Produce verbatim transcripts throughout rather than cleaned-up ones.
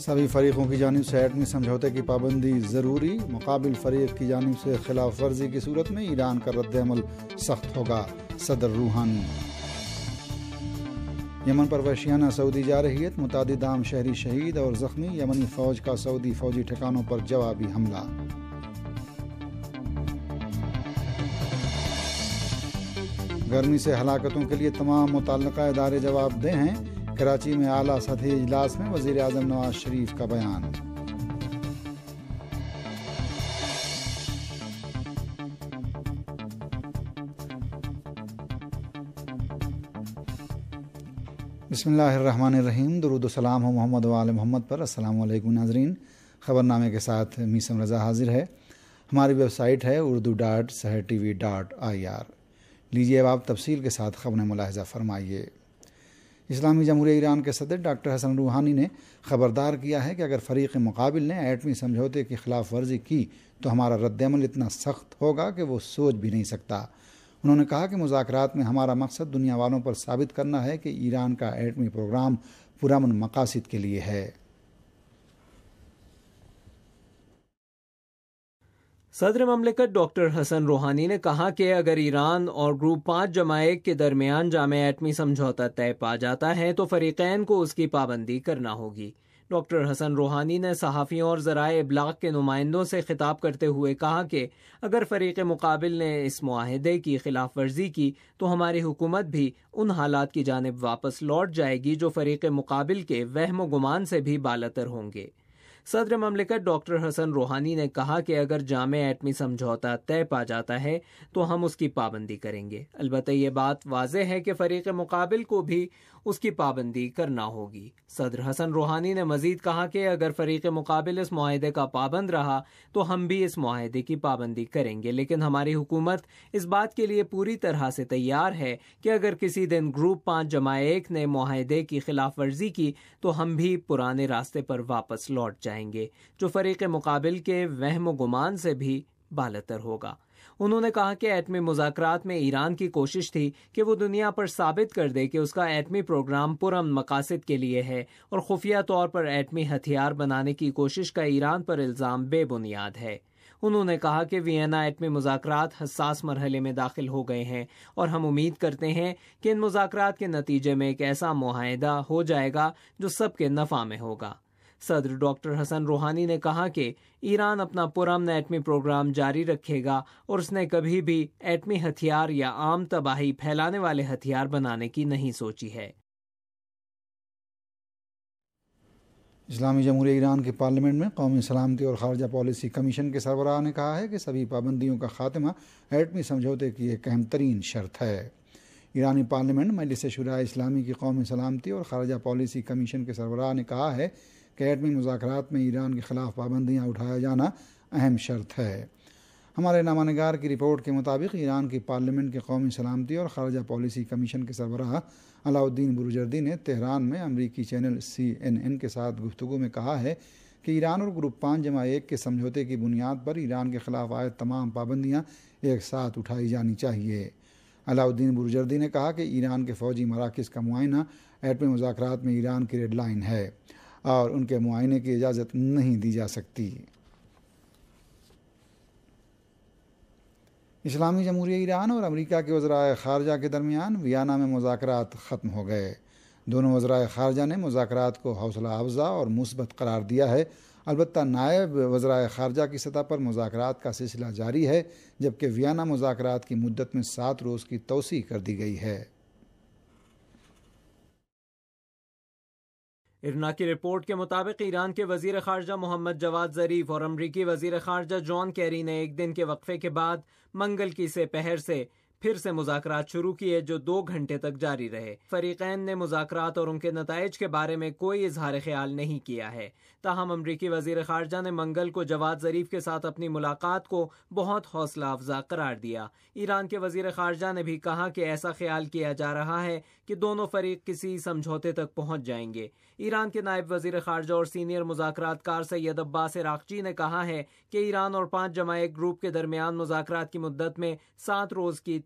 سبھی فریقوں کی جانب سے ایٹمی سمجھوتے کی پابندی ضروری، مقابل فریق کی جانب سے خلاف ورزی کی صورت میں ایران کا رد عمل سخت ہوگا، صدر روحانی۔ یمن پر وحشیانہ سعودی جارحیت، متعدد عام شہری شہید اور زخمی، یمنی فوج کا سعودی فوجی ٹھکانوں پر جوابی حملہ۔ گرمی سے ہلاکتوں کے لیے تمام متعلقہ ادارے جواب دہ ہیں، کراچی میں اعلیٰ سطحی اجلاس میں وزیر اعظم نواز شریف کا بیان۔ بسم اللہ الرحمن الرحیم، درود و سلام ہو محمد و آل محمد پر۔ السلام علیکم ناظرین، خبر نامے کے ساتھ میسم رضا حاضر ہے۔ ہماری ویب سائٹ ہے Urdu dot Sahar T V dot I R. لیجیے اب آپ تفصیل کے ساتھ خبریں ملاحظہ فرمائیے۔ اسلامی جمہوریہ ایران کے صدر ڈاکٹر حسن روحانی نے خبردار کیا ہے کہ اگر فریق مقابل نے ایٹمی سمجھوتے کی خلاف ورزی کی تو ہمارا رد عمل اتنا سخت ہوگا کہ وہ سوچ بھی نہیں سکتا۔ انہوں نے کہا کہ مذاکرات میں ہمارا مقصد دنیا والوں پر ثابت کرنا ہے کہ ایران کا ایٹمی پروگرام پرامن مقاصد کے لیے ہے۔ صدر مملکت ڈاکٹر حسن روحانی نے کہا کہ اگر ایران اور گروپ پانچ جمع ایک کے درمیان جامع ایٹمی سمجھوتا طے پا جاتا ہے تو فریقین کو اس کی پابندی کرنا ہوگی۔ ڈاکٹر حسن روحانی نے صحافیوں اور ذرائع ابلاغ کے نمائندوں سے خطاب کرتے ہوئے کہا کہ اگر فریق مقابل نے اس معاہدے کی خلاف ورزی کی تو ہماری حکومت بھی ان حالات کی جانب واپس لوٹ جائے گی جو فریق مقابل کے وہم و گمان سے بھی بالاتر ہوں گے۔ صدر مملکت ڈاکٹر حسن روحانی نے کہا کہ اگر جامع ایٹمی سمجھوتا طے پا جاتا ہے تو ہم اس کی پابندی کریں گے، البتہ یہ بات واضح ہے کہ فریق مقابل کو بھی اس کی پابندی کرنا ہوگی۔ صدر حسن روحانی نے مزید کہا کہ اگر فریق مقابل اس معاہدے کا پابند رہا تو ہم بھی اس معاہدے کی پابندی کریں گے، لیکن ہماری حکومت اس بات کے لیے پوری طرح سے تیار ہے کہ اگر کسی دن گروپ پانچ جمع ایک نے معاہدے کی خلاف ورزی کی تو ہم بھی پرانے راستے پر واپس لوٹ جائیں گے جو فریق مقابل کے وہم و گمان سے بھی بالاتر ہوگا۔ انہوں نے کہا کہ ایٹمی مذاکرات میں ایران کی کوشش تھی کہ وہ دنیا پر ثابت کر دے کہ اس کا ایٹمی پروگرام پرامن مقاصد کے لیے ہے اور خفیہ طور پر ایٹمی ہتھیار بنانے کی کوشش کا ایران پر الزام بے بنیاد ہے۔ انہوں نے کہا کہ وینا ایٹمی مذاکرات حساس مرحلے میں داخل ہو گئے ہیں اور ہم امید کرتے ہیں کہ ان مذاکرات کے نتیجے میں ایک ایسا معاہدہ ہو جائے گا جو سب کے نفع میں ہوگا۔ صدر ڈاکٹر حسن روحانی نے کہا کہ ایران اپنا پرامن ایٹمی پروگرام جاری رکھے گا اور اس نے کبھی بھی ایٹمی ہتھیار یا عام تباہی پھیلانے والے ہتھیار بنانے کی نہیں سوچی ہے۔ اسلامی جمہوریہ ایران کی پارلیمنٹ میں قومی سلامتی اور خارجہ پالیسی کمیشن کے سربراہ نے کہا ہے کہ سبھی پابندیوں کا خاتمہ ایٹمی سمجھوتے کی ایک اہم ترین شرط ہے۔ ایرانی پارلیمنٹ مجلس شورائے اسلامی کی قومی سلامتی اور خارجہ پالیسی کمیشن کے سربراہ نے کہا ہے کہ ایٹمی مذاکرات میں ایران کے خلاف پابندیاں اٹھایا جانا اہم شرط ہے۔ ہمارے نامہ نگار کی رپورٹ کے مطابق ایران کی پارلیمنٹ کے قومی سلامتی اور خارجہ پالیسی کمیشن کے سربراہ علاؤالدین بروجردی نے تہران میں امریکی چینل سی این این کے ساتھ گفتگو میں کہا ہے کہ ایران اور گروپ پانچ جمع ایک کے سمجھوتے کی بنیاد پر ایران کے خلاف عائد تمام پابندیاں ایک ساتھ اٹھائی جانی چاہیے۔ علاؤالدین بروجردی نے کہا کہ ایران کے فوجی مراکز کا معائنہ ایٹمی مذاکرات میں ایران کی ریڈ لائن ہے اور ان کے معائنے کی اجازت نہیں دی جا سکتی۔ اسلامی جمہوریہ ایران اور امریکہ کے وزرائے خارجہ کے درمیان ویانا میں مذاکرات ختم ہو گئے۔ دونوں وزرائے خارجہ نے مذاکرات کو حوصلہ افزا اور مثبت قرار دیا ہے، البتہ نائب وزرائے خارجہ کی سطح پر مذاکرات کا سلسلہ جاری ہے، جبکہ ویانا مذاکرات کی مدت میں سات روز کی توسیع کر دی گئی ہے۔ ارنا کی رپورٹ کے مطابق ایران کے وزیر خارجہ محمد جواد ظریف اور امریکی وزیر خارجہ جان کیری نے ایک دن کے وقفے کے بعد منگل کی سے پہر سے پھر سے مذاکرات شروع کیے جو دو گھنٹے تک جاری رہے۔ فریقین نے مذاکرات اور ان کے نتائج کے بارے میں کوئی اظہار خیال نہیں کیا ہے، تاہم امریکی وزیر خارجہ نے منگل کو جواد ظریف کے ساتھ اپنی ملاقات کو بہت حوصلہ افزا قرار دیا۔ ایران کے وزیر خارجہ نے بھی کہا کہ ایسا خیال کیا جا رہا ہے کہ دونوں فریق کسی سمجھوتے تک پہنچ جائیں گے۔ ایران کے نائب وزیر خارجہ اور سینئر مذاکرات کار سید عباس عراقچی نے کہا ہے کہ ایران اور پانچ جمع ایک گروپ کے درمیان مذاکرات کی مدت میں سات روز کی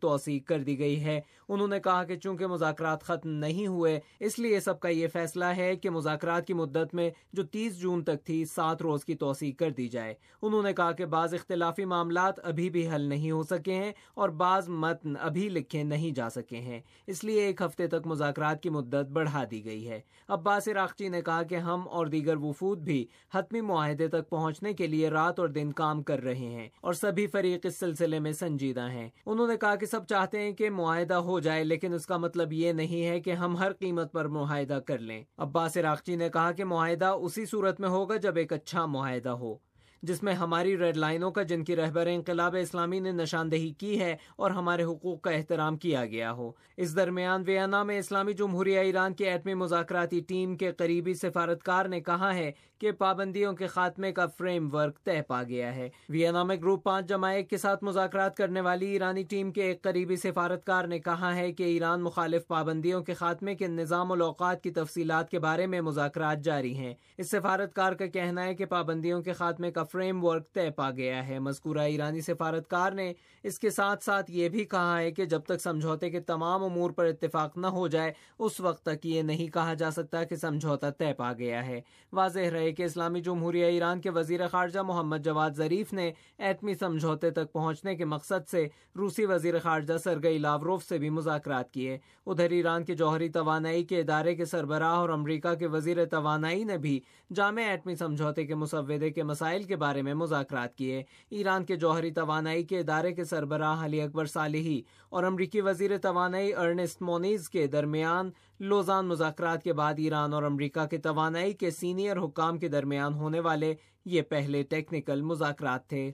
توسیع کر دی گئی ہے۔ انہوں نے کہا کہ چونکہ مذاکرات ختم نہیں ہوئے اس لیے سب کا یہ فیصلہ ہے کہ مذاکرات کی مدت میں جو تیس جون تک تھی سات روز کی توسیع کر دی جائے۔ انہوں نے کہا کہ بعض اختلافی معاملات ابھی بھی حل نہیں ہو سکے ہیں اور بعض متن ابھی لکھے نہیں جا سکے ہیں، اس لیے ایک ہفتے تک مذاکرات کی مدت بڑھا دی گئی ہے۔ عباس عراقچی نے کہا کہ ہم اور دیگر وفود بھی حتمی معاہدے تک پہنچنے کے لیے رات اور دن کام کر رہے ہیں اور سبھی فریق اس سلسلے میں سنجیدہ ہیں۔ انہوں نے کہا کہ سب چاہتے ہیں کہ معاہدہ ہو جائے، لیکن اس کا مطلب یہ نہیں ہے کہ ہم ہر قیمت پر معاہدہ کر لیں۔ عباس عراقچی نے کہا کہ معاہدہ اسی صورت میں ہوگا جب ایک اچھا معاہدہ ہو جس میں ہماری ریڈ لائنوں کا، جن کی رہبر انقلاب اسلامی نے نشاندہی کی ہے، اور ہمارے حقوق کا احترام کیا گیا ہو۔ اس درمیان وینا میں اسلامی جمہوریہ ایران کی ایٹمی مذاکراتی ٹیم کے قریبی سفارتکار نے کہا ہے کہ پابندیوں کے خاتمے کا فریم ورک طے پا گیا ہے۔ وینا میں گروپ پانچ جمائق کے ساتھ مذاکرات کرنے والی ایرانی ٹیم کے ایک قریبی سفارتکار نے کہا ہے کہ ایران مخالف پابندیوں کے خاتمے کے نظام الاوقات کی تفصیلات کے بارے میں مذاکرات جاری ہیں۔ اس سفارتکار کا کہنا ہے کہ پابندیوں کے خاتمے کا فریم ورک طے پا گیا ہے۔ مذکورہ ایرانی سفارتکار نے اس کے ساتھ ساتھ یہ بھی کہا ہے کہ جب تک سمجھوتے کے تمام امور پر اتفاق نہ ہو جائے اس وقت تک یہ نہیں کہا جا سکتا کہ سمجھوتا طے پا گیا ہے۔ واضح رہے کہ اسلامی جمہوریہ ایران کے وزیر خارجہ محمد جواد ظریف نے ایٹمی سمجھوتے تک پہنچنے کے مقصد سے روسی وزیر خارجہ سرگئی لاوروف سے بھی مذاکرات کیے۔ ادھر ایران کے جوہری توانائی کے ادارے کے سربراہ اور امریکہ کے وزیر توانائی نے بھی جامع ایٹمی سمجھوتے کے مسودے کے مسائل کے بارے میں مذاکرات کیے۔ ایران کے جوہری توانائی کے ادارے کے سربراہ علی اکبر صالحی اور امریکی وزیر توانائی ارنسٹ مونیز کے درمیان لوزان مذاکرات کے بعد ایران اور امریکہ کے توانائی کے سینئر حکام کے درمیان ہونے والے یہ پہلے ٹیکنیکل مذاکرات تھے۔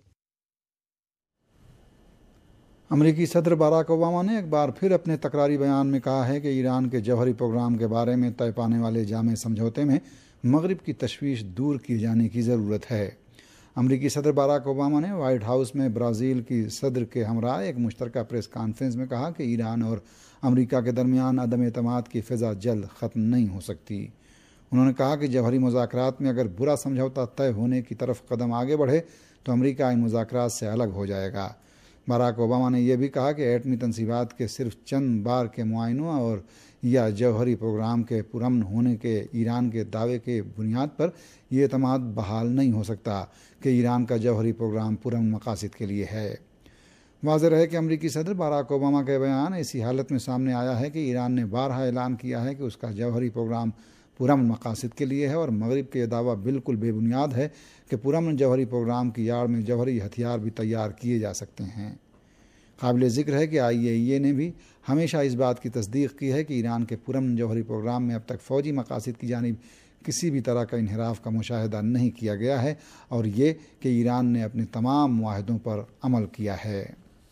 امریکی صدر باراک اوباما نے ایک بار پھر اپنے تکراری بیان میں کہا ہے کہ ایران کے جوہری پروگرام کے بارے میں طے پانے والے جامع سمجھوتے میں مغرب کی تشویش دور کیے جانے کی ضرورت ہے۔ امریکی صدر باراک اوباما نے وائٹ ہاؤس میں برازیل کی صدر کے ہمراہ ایک مشترکہ پریس کانفرنس میں کہا کہ ایران اور امریکہ کے درمیان عدم اعتماد کی فضا جلد ختم نہیں ہو سکتی۔ انہوں نے کہا کہ جوہری مذاکرات میں اگر برا سمجھوتا طے ہونے کی طرف قدم آگے بڑھے تو امریکہ ان مذاکرات سے الگ ہو جائے گا۔ باراک اوباما نے یہ بھی کہا کہ ایٹمی تنصیبات کے صرف چند بار کے معائنوں اور یا جوہری پروگرام کے پرامن ہونے کے ایران کے دعوے کے بنیاد پر یہ اعتماد بحال نہیں ہو سکتا کہ ایران کا جوہری پروگرام پرامن مقاصد کے لیے ہے۔ واضح رہے کہ امریکی صدر باراک اوباما کا بیان ایسی حالت میں سامنے آیا ہے کہ ایران نے بارہا اعلان کیا ہے کہ اس کا جوہری پروگرام پرامن مقاصد کے لیے ہے، اور مغرب کے یہ دعویٰ بالکل بے بنیاد ہے کہ پرامن جوہری پروگرام کی آڑ میں جوہری ہتھیار بھی تیار کیے جا سکتے ہیں۔ قابل ذکر ہے کہ آئی اے ای اے نے بھی ہمیشہ اس بات کی تصدیق کی ہے کہ ایران کے پرامن جوہری پروگرام میں اب تک فوجی مقاصد کی جانب کسی بھی طرح کا انحراف کا مشاہدہ نہیں کیا گیا ہے، اور یہ کہ ایران نے اپنے تمام معاہدوں پر عمل کیا ہے۔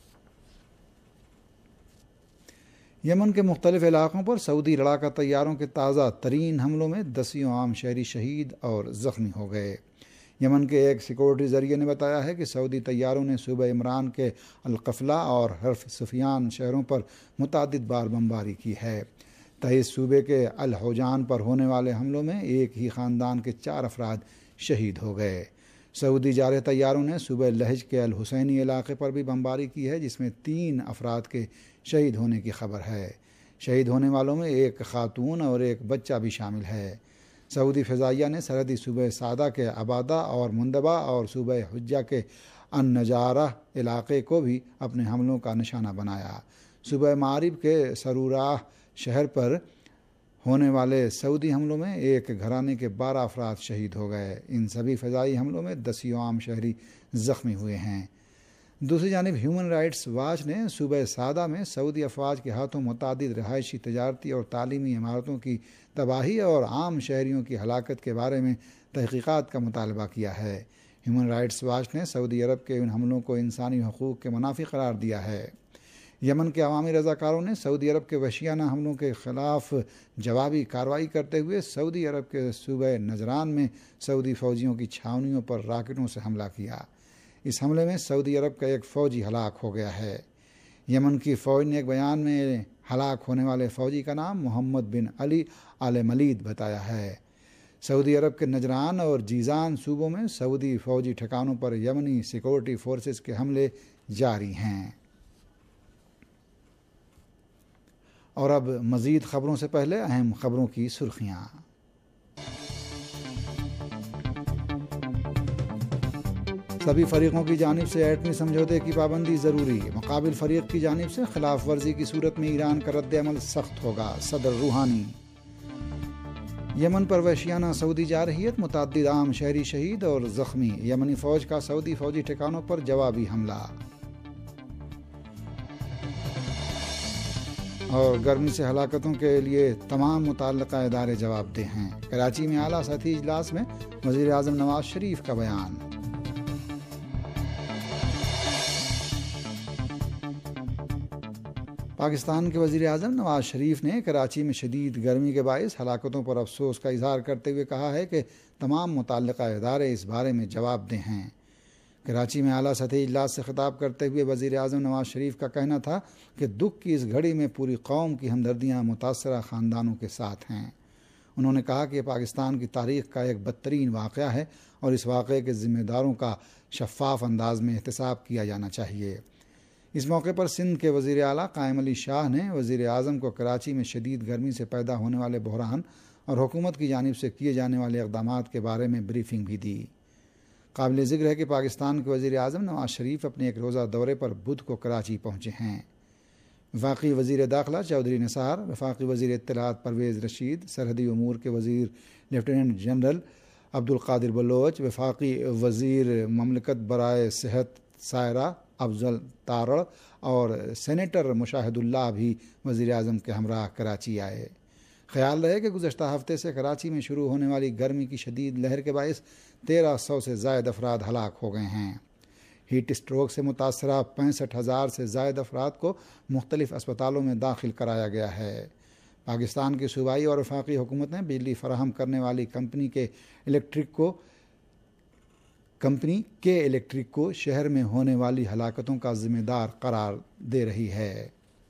یمن کے مختلف علاقوں پر سعودی لڑاکا طیاروں کے تازہ ترین حملوں میں دسیوں عام شہری شہید اور زخمی ہو گئے۔ یمن کے ایک سیکورٹی ذریعے نے بتایا ہے کہ سعودی طیاروں نے صوبہ عمران کے القفلہ اور حرف سفیان شہروں پر متعدد بار بمباری کی ہے۔ تیز صوبے کے الحوجان پر ہونے والے حملوں میں ایک ہی خاندان کے چار افراد شہید ہو گئے۔ سعودی جارح طیاروں نے صوبہ لہج کے الحسینی علاقے پر بھی بمباری کی ہے، جس میں تین افراد کے شہید ہونے کی خبر ہے۔ شہید ہونے والوں میں ایک خاتون اور ایک بچہ بھی شامل ہے۔ سعودی فضائیہ نے سرحدی صوبہ سعدہ کے عبادہ اور مندبہ اور صوبہ حجہ کے النجارہ علاقے کو بھی اپنے حملوں کا نشانہ بنایا۔ صوبہ معارب کے سروراہ شہر پر ہونے والے سعودی حملوں میں ایک گھرانے کے بارہ افراد شہید ہو گئے۔ ان سبھی فضائی حملوں میں دسیوں عام شہری زخمی ہوئے ہیں۔ دوسری جانب ہیومن رائٹس واچ نے صوبہ سعدہ میں سعودی افواج کے ہاتھوں متعدد رہائشی، تجارتی اور تعلیمی عمارتوں کی تباہی اور عام شہریوں کی ہلاکت کے بارے میں تحقیقات کا مطالبہ کیا ہے۔ ہیومن رائٹس واچ نے سعودی عرب کے ان حملوں کو انسانی حقوق کے منافی قرار دیا ہے۔ یمن کے عوامی رضاکاروں نے سعودی عرب کے وحشیانہ حملوں کے خلاف جوابی کارروائی کرتے ہوئے سعودی عرب کے صوبہ نجران میں سعودی فوجیوں کی چھاونیوں پر راکٹوں سے حملہ کیا۔ اس حملے میں سعودی عرب کا ایک فوجی ہلاک ہو گیا ہے۔ یمن کی فوج نے ایک بیان میں ہلاک ہونے والے فوجی کا نام محمد بن علی آل ملید بتایا ہے۔ سعودی عرب کے نجران اور جیزان صوبوں میں سعودی فوجی ٹھکانوں پر یمنی سیکورٹی فورسز کے حملے جاری ہیں۔ اور اب مزید خبروں سے پہلے اہم خبروں کی سرخیاں۔ سبھی فریقوں کی جانب سے ایٹمی سمجھوتے کی پابندی ضروری، مقابل فریق کی جانب سے خلاف ورزی کی صورت میں ایران کا رد عمل سخت ہوگا، صدر روحانی۔ یمن پر وحشیانہ سعودی جارحیت، متعدد عام شہری شہید اور زخمی، یمنی فوج کا سعودی فوجی ٹھکانوں پر جوابی حملہ۔ اور گرمی سے ہلاکتوں کے لیے تمام متعلقہ ادارے جواب دہ ہیں، کراچی میں اعلیٰ سطحی اجلاس میں وزیر اعظم نواز شریف کا بیان۔ پاکستان کے وزیر اعظم نواز شریف نے کراچی میں شدید گرمی کے باعث ہلاکتوں پر افسوس کا اظہار کرتے ہوئے کہا ہے کہ تمام متعلقہ ادارے اس بارے میں جواب دہ ہیں۔ کراچی میں اعلیٰ سطحی اجلاس سے خطاب کرتے ہوئے وزیر اعظم نواز شریف کا کہنا تھا کہ دکھ کی اس گھڑی میں پوری قوم کی ہمدردیاں متاثرہ خاندانوں کے ساتھ ہیں۔ انہوں نے کہا کہ یہ پاکستان کی تاریخ کا ایک بدترین واقعہ ہے اور اس واقعے کے ذمہ داروں کا شفاف انداز میں احتساب کیا جانا چاہیے۔ اس موقع پر سندھ کے وزیر اعلیٰ قائم علی شاہ نے وزیر اعظم کو کراچی میں شدید گرمی سے پیدا ہونے والے بحران اور حکومت کی جانب سے کیے جانے والے اقدامات کے بارے میں بریفنگ بھی دی۔ قابل ذکر ہے کہ پاکستان کے وزیر اعظم نواز شریف اپنے ایک روزہ دورے پر بدھ کو کراچی پہنچے ہیں۔ وفاقی وزیر داخلہ چودھری نثار، وفاقی وزیر اطلاعات پرویز رشید، سرحدی امور کے وزیر لیفٹیننٹ جنرل عبدالقادر بلوچ، وفاقی وزیر مملکت برائے صحت سائرہ افضل تارڑ اور سینیٹر مشاہد اللہ بھی وزیر اعظم کے ہمراہ کراچی آئے۔ خیال رہے کہ گزشتہ ہفتے سے کراچی میں شروع ہونے والی گرمی کی شدید لہر کے باعث تیرہ سو سے زائد افراد ہلاک ہو گئے ہیں۔ ہیٹ اسٹروک سے متاثرہ پینسٹھ ہزار سے زائد افراد کو مختلف اسپتالوں میں داخل کرایا گیا ہے۔ پاکستان کی صوبائی اور وفاقی حکومت نے بجلی فراہم کرنے والی کمپنی کے الیکٹرک کو کمپنی کے الیکٹرک کو شہر میں ہونے والی ہلاکتوں کا ذمہ دار قرار دے رہی ہے۔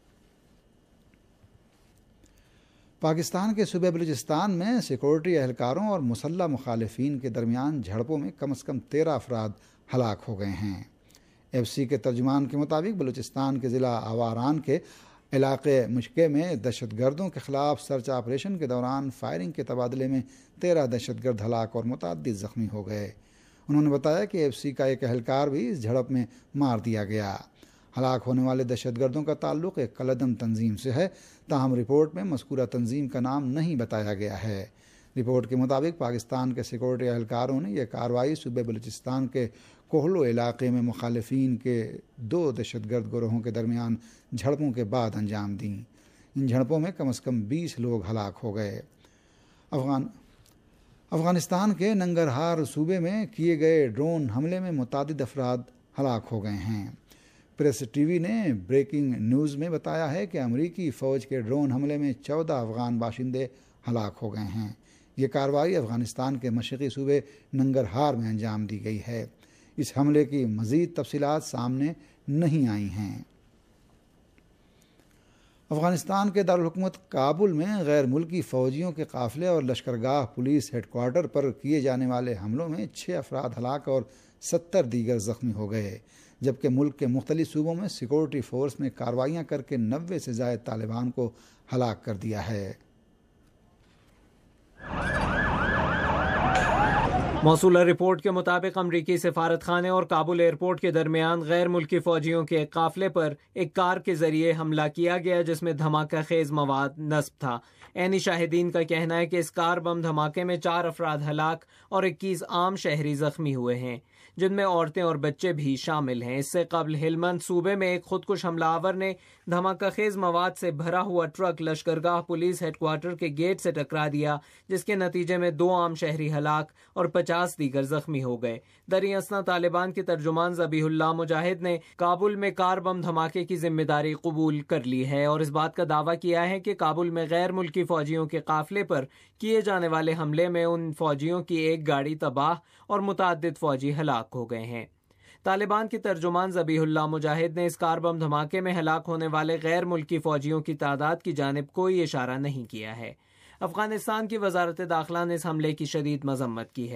پاکستان کے صوبے بلوچستان میں سیکورٹی اہلکاروں اور مسلح مخالفین کے درمیان جھڑپوں میں کم از کم تیرہ افراد ہلاک ہو گئے ہیں۔ ایف سی کے ترجمان کے مطابق بلوچستان کے ضلع آواران کے علاقے مشکے میں دہشت گردوں کے خلاف سرچ آپریشن کے دوران فائرنگ کے تبادلے میں تیرہ دہشت گرد ہلاک اور متعدد زخمی ہو گئے۔ انہوں نے بتایا کہ ایف سی کا ایک اہلکار بھی اس جھڑپ میں مار دیا گیا۔ ہلاک ہونے والے دہشت گردوں کا تعلق ایک کلعدم تنظیم سے ہے، تاہم رپورٹ میں مذکورہ تنظیم کا نام نہیں بتایا گیا ہے۔ رپورٹ کے مطابق پاکستان کے سیکورٹی اہلکاروں نے یہ کارروائی صوبے بلوچستان کے کوہلو علاقے میں مخالفین کے دو دہشت گرد گروہوں کے درمیان جھڑپوں کے بعد انجام دیں۔ ان جھڑپوں میں کم از کم بیس لوگ ہلاک ہو گئے۔ افغان افغانستان کے ننگرہار صوبے میں کیے گئے ڈرون حملے میں متعدد افراد ہلاک ہو گئے ہیں۔ پریس ٹی وی نے بریکنگ نیوز میں بتایا ہے کہ امریکی فوج کے ڈرون حملے میں چودہ افغان باشندے ہلاک ہو گئے ہیں۔ یہ کارروائی افغانستان کے مشرقی صوبے ننگرہار میں انجام دی گئی ہے۔ اس حملے کی مزید تفصیلات سامنے نہیں آئی ہیں۔ افغانستان کے دارالحکومت کابل میں غیر ملکی فوجیوں کے قافلے اور لشکرگاہ پولیس ہیڈ کوارٹر پر کیے جانے والے حملوں میں چھ افراد ہلاک اور ستر دیگر زخمی ہو گئے، جبکہ ملک کے مختلف صوبوں میں سیکورٹی فورس نے کارروائیاں کر کے نوے سے زائد طالبان کو ہلاک کر دیا ہے۔ موصولہ رپورٹ کے مطابق امریکی سفارت خانے اور کابل ایئرپورٹ کے درمیان غیر ملکی فوجیوں کے ایک قافلے پر ایک کار کے ذریعے حملہ کیا گیا جس میں دھماکہ خیز مواد نصب تھا۔ عینی شاہدین کا کہنا ہے کہ اس کار بم دھماکے میں چار افراد ہلاک اور اکیس عام شہری زخمی ہوئے ہیں، جن میں عورتیں اور بچے بھی شامل ہیں۔ اس سے قبل ہلمند صوبے میں ایک خودکش حملہ آور نے دھماکہ خیز مواد سے بھرا ہوا truck Lashkargah police head quarter کے گیٹ سے ٹکرا دیا، جس کے نتیجے میں دو عام شہری ہلاک اور پچاس دیگر زخمی ہو گئے۔ دریں اثنا طالبان کے ترجمان ذبیح اللہ مجاہد نے کابل میں کار بم دھماکے کی ذمہ داری قبول کر لی ہے اور اس بات کا دعویٰ کیا ہے کہ کابل میں غیر ملکی فوجیوں کے قافلے پر کیے جانے والے حملے میں ان فوجیوں کی ایک گاڑی تباہ اور متعدد فوجی ہلاک ہو گئے ہیں۔ طالبان کے ترجمان ذبیح اللہ مجاہد نے اس کار بم دھماکے میں ہلاک ہونے والے غیر ملکی فوجیوں کی تعداد کی جانب کوئی اشارہ نہیں کیا ہے۔ افغانستان کی وزارت داخلہ نے اس حملے کی شدید مذمت کی ہے۔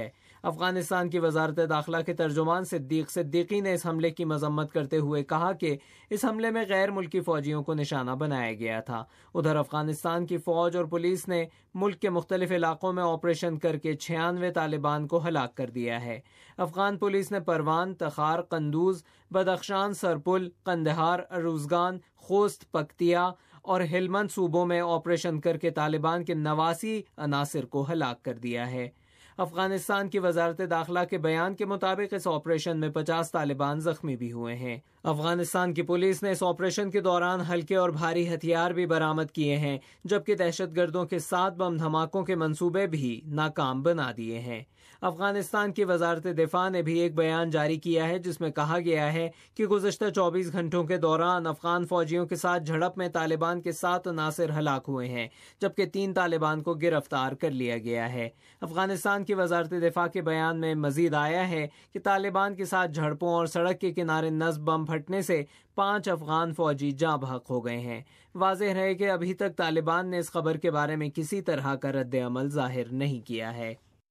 افغانستان کی وزارت داخلہ کے ترجمان صدیق صدیقی نے اس حملے کی مذمت کرتے ہوئے کہا کہ اس حملے میں غیر ملکی فوجیوں کو نشانہ بنایا گیا تھا۔ ادھر افغانستان کی فوج اور پولیس نے ملک کے مختلف علاقوں میں آپریشن کر کے چھیانوے طالبان کو ہلاک کر دیا ہے۔ افغان پولیس نے پروان، تخار، قندوز، بدخشان، سرپل، قندہار، اروزگان، خوست، پکتیا اور ہلمند صوبوں میں آپریشن کر کے طالبان کے نواسی عناصر کو ہلاک کر دیا ہے۔ افغانستان کی وزارت داخلہ کے بیان کے مطابق اس آپریشن میں پچاس طالبان زخمی بھی ہوئے ہیں۔ افغانستان کی پولیس نے اس آپریشن کے دوران ہلکے اور بھاری ہتھیار بھی برآمد کیے ہیں، جبکہ دہشت گردوں کے ساتھ بم دھماکوں کے منصوبے بھی ناکام بنا دیے ہیں۔ افغانستان کی وزارت دفاع نے بھی ایک بیان جاری کیا ہے جس میں کہا گیا ہے کہ گزشتہ چوبیس گھنٹوں کے دوران افغان فوجیوں کے ساتھ جھڑپ میں طالبان کے سات عناصر ہلاک ہوئے ہیں، جبکہ تین طالبان کو گرفتار کر لیا گیا ہے۔ افغانستان کی وزارت دفاع کے بیان میں مزید آیا ہے کہ طالبان کے ساتھ جھڑپوں اور سڑک کے کنارے نصب بم پھٹنے سے پانچ افغان فوجی جاں بحق ہو گئے ہیں۔ واضح رہے کہ ابھی تک طالبان نے اس خبر کے بارے میں کسی طرح کا رد عمل ظاہر نہیں کیا ہے۔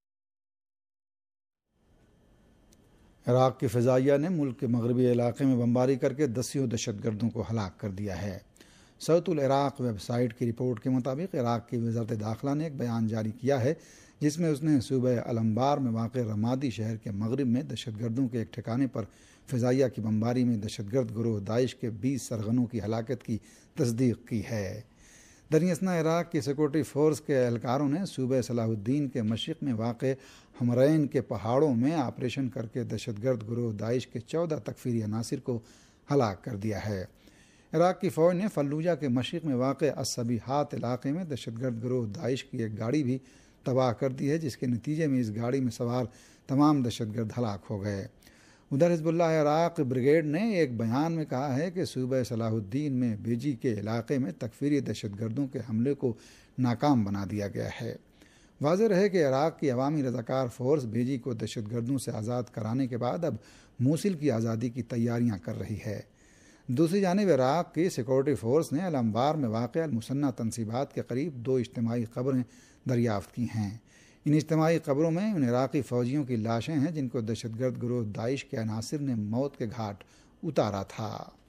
عراق کی فضائیہ نے ملک کے مغربی علاقے میں بمباری کر کے دسیوں دہشت گردوں کو ہلاک کر دیا ہے۔ صوت العراق ویب سائٹ کی رپورٹ کے مطابق عراق کی وزارت داخلہ نے ایک بیان جاری کیا ہے جس میں اس نے صوبہ الانبار میں واقع رمادی شہر کے مغرب میں دہشت گردوں کے ایک ٹھکانے پر فضائیہ کی بمباری میں دہشت گرد گروہ داعش کے بیس سرغنوں کی ہلاکت کی تصدیق کی ہے۔ دریں اثنا عراق کی سیکورٹی فورس کے اہلکاروں نے صوبہ صلاح الدین کے مشرق میں واقع ہمرین کے پہاڑوں میں آپریشن کر کے دہشت گرد گروہ داعش کے چودہ تکفیری عناصر کو ہلاک کر دیا ہے۔ عراق کی فوج نے فلوجہ کے مشرق میں واقع الصبیحات علاقے میں دہشت گرد گروہ داعش کی ایک گاڑی بھی تباہ کر دی ہے، جس کے نتیجے میں اس گاڑی میں سوار تمام دہشت گرد ہلاک ہو گئے۔ ادھر حزب اللہ عراق بریگیڈ نے ایک بیان میں کہا ہے کہ صوبہ صلاح الدین میں بیجی کے علاقے میں تکفیری دہشت گردوں کے حملے کو ناکام بنا دیا گیا ہے۔ واضح رہے کہ عراق کی عوامی رضاکار فورس بیجی کو دہشت گردوں سے آزاد کرانے کے بعد اب موصل کی آزادی کی تیاریاں کر رہی ہے۔ دوسری جانب عراق کی سیکورٹی فورس نے الانبار میں واقع المثنی تنصیبات کے قریب دو اجتماعی قبریں دریافت کی ہیں۔ ان اجتماعی قبروں میں ان عراقی فوجیوں کی لاشیں ہیں جن کو دہشت گرد گروہ داعش کے عناصر نے موت کے گھاٹ اتارا تھا۔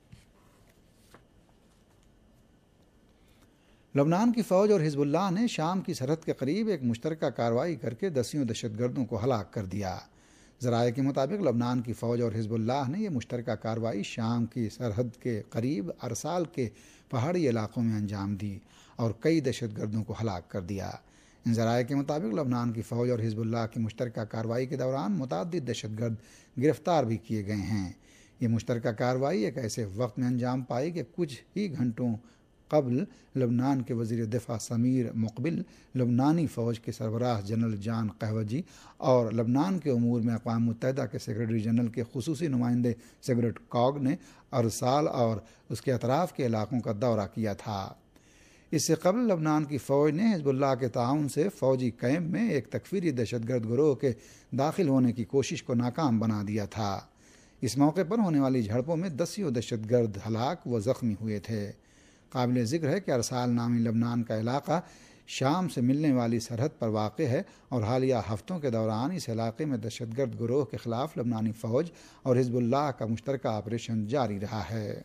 لبنان کی فوج اور حزب اللہ نے شام کی سرحد کے قریب ایک مشترکہ کارروائی کر کے دسیوں دہشت گردوں کو ہلاک کر دیا۔ ذرائع کے مطابق لبنان کی فوج اور حزب اللہ نے یہ مشترکہ کارروائی شام کی سرحد کے قریب ارسال کے پہاڑی علاقوں میں انجام دی اور کئی دہشت گردوں کو ہلاک کر دیا۔ ان ذرائع کے مطابق لبنان کی فوج اور حزب اللہ کی مشترکہ کارروائی کے دوران متعدد دہشت گرد گرفتار بھی کیے گئے ہیں۔ یہ مشترکہ کارروائی ایک ایسے وقت میں انجام پائی کہ کچھ ہی گھنٹوں قبل لبنان کے وزیر دفاع سمیر مقبل، لبنانی فوج کے سربراہ جنرل جان قہوجی اور لبنان کے امور میں اقوام متحدہ کے سیکرٹری جنرل کے خصوصی نمائندے سیگرٹ کاگ نے ارسال اور اس کے اطراف کے علاقوں کا دورہ کیا تھا۔ اس سے قبل لبنان کی فوج نے حزب اللہ کے تعاون سے فوجی کیمپ میں ایک تکفیری دہشت گرد گروہ کے داخل ہونے کی کوشش کو ناکام بنا دیا تھا۔ اس موقع پر ہونے والی جھڑپوں میں دسیوں دہشت گرد ہلاک و زخمی ہوئے تھے۔ قابل ذکر ہے کہ ارسال نامی لبنان کا علاقہ شام سے ملنے والی سرحد پر واقع ہے اور حالیہ ہفتوں کے دوران اس علاقے میں دہشت گرد گروہ کے خلاف لبنانی فوج اور حزب اللہ کا مشترکہ آپریشن جاری رہا ہے۔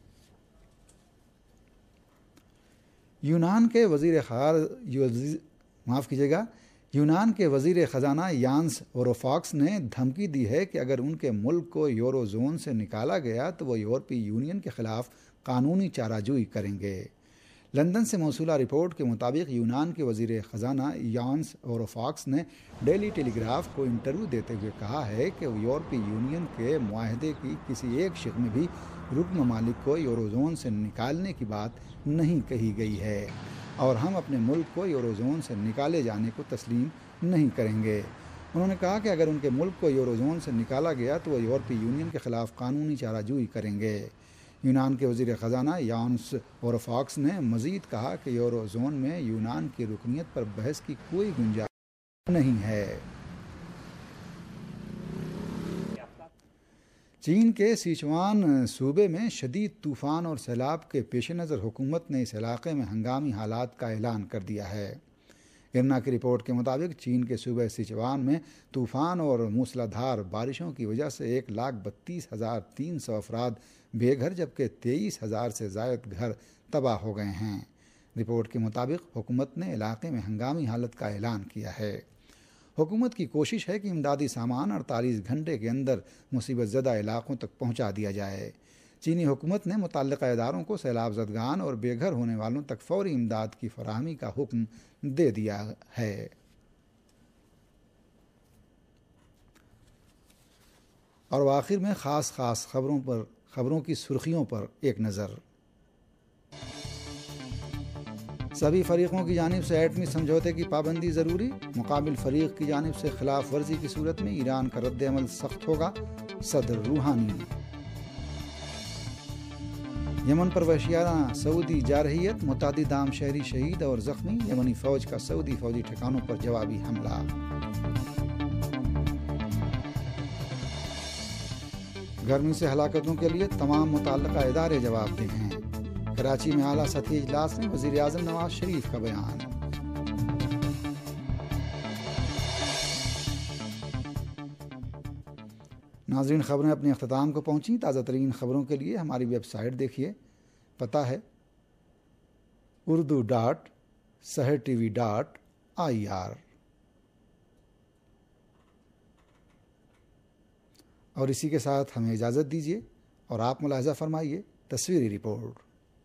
یونان کے وزیر خارجہ معاف کیجیے گا یونان کے وزیر خزانہ یانس وروفاکس نے دھمکی دی ہے کہ اگر ان کے ملک کو یورو زون سے نکالا گیا تو وہ یورپی یونین کے خلاف قانونی چارہ جوئی کریں گے۔ لندن سے موصولہ رپورٹ کے مطابق یونان کے وزیر خزانہ یانس وروفاکس نے ڈیلی ٹیلی گراف کو انٹرویو دیتے ہوئے کہا ہے کہ یورپی یونین کے معاہدے کی کسی ایک شق میں بھی رکن ممالک کو یورو زون سے نکالنے کی بات نہیں کہی گئی ہے اور ہم اپنے ملک کو یورو زون سے نکالے جانے کو تسلیم نہیں کریں گے۔ انہوں نے کہا کہ اگر ان کے ملک کو یورو زون سے نکالا گیا تو وہ یورپی یونین کے خلاف قانونی چارہ جوئی کریں گے۔ یونان کے وزیر خزانہ یانس وروفاکس نے مزید کہا کہ یورو زون میں یونان کی رکنیت پر بحث کی کوئی گنجائش نہیں ہے۔ چین کے سیچوان صوبے میں شدید طوفان اور سیلاب کے پیش نظر حکومت نے اس علاقے میں ہنگامی حالات کا اعلان کر دیا ہے۔ ہرنا کی رپورٹ کے مطابق چین کے صوبہ سچوان میں طوفان اور موسلادھار بارشوں کی وجہ سے ایک لاکھ بتیس ہزار تین سو افراد بے گھر جبکہ تیئیس ہزار سے زائد گھر تباہ ہو گئے ہیں۔ رپورٹ کے مطابق حکومت نے علاقے میں ہنگامی حالت کا اعلان کیا ہے۔ حکومت کی کوشش ہے کہ امدادی سامان اڑتالیس گھنٹے کے اندر مصیبت زدہ علاقوں تک پہنچا دیا جائے۔ چینی حکومت نے متعلقہ اداروں کو سیلاب زدگان اور بے گھر ہونے والوں تک فوری امداد کی فراہمی کا حکم دے دیا ہے۔ اور آخر میں خاص خاص خبروں پر خبروں کی سرخیوں پر ایک نظر۔ سبھی فریقوں کی جانب سے ایٹمی سمجھوتے کی پابندی ضروری، مقابل فریق کی جانب سے خلاف ورزی کی صورت میں ایران کا رد عمل سخت ہوگا، صدر روحانی۔ یمن پر وحشیانہ سعودی جارحیت، متعدد عام شہری شہید اور زخمی، یمنی فوج کا سعودی فوجی ٹھکانوں پر جوابی حملہ۔ گرمی سے ہلاکتوں کے لیے تمام متعلقہ ادارے جواب دہ ہیں، کراچی میں اعلیٰ سطحی اجلاس میں وزیر اعظم نواز شریف کا بیان۔ ناظرین، خبریں اپنے اختتام کو پہنچیں۔ تازہ ترین خبروں کے لیے ہماری ویب سائٹ دیکھیے، پتہ ہے Urdu dot Sahar T V dot I R. اور اسی کے ساتھ ہمیں اجازت دیجیے اور آپ ملاحظہ فرمائیے تصویری رپورٹ۔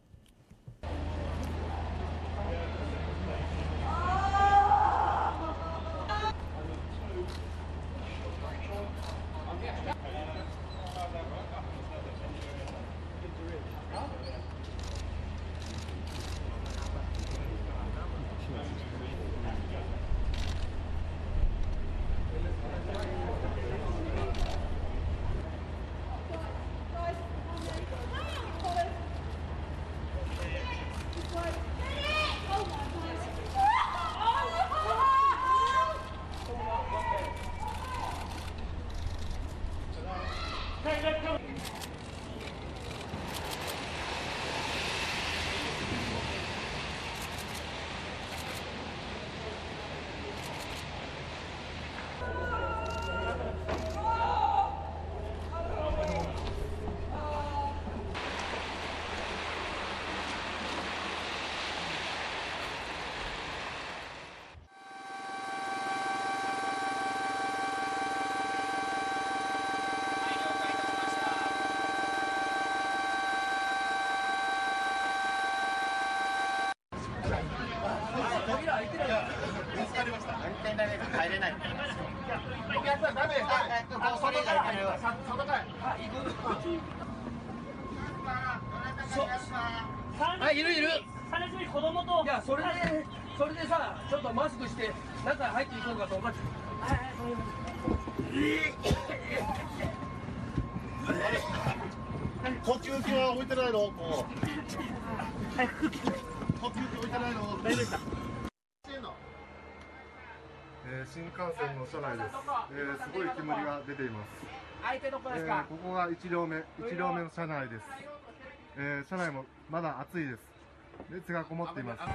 新幹線の車内です。えー、すごい煙が出ています。えー、ここがいち両目、いち両目の車内です。えー、車内もまだ暑いです。熱がこもっています。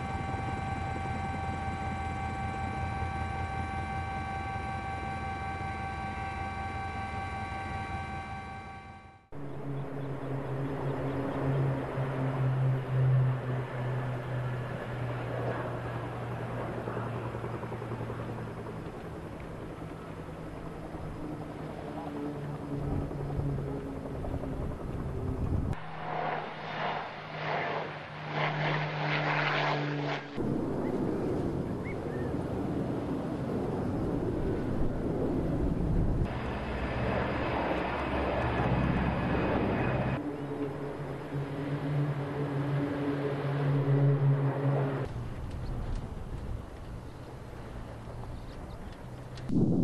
you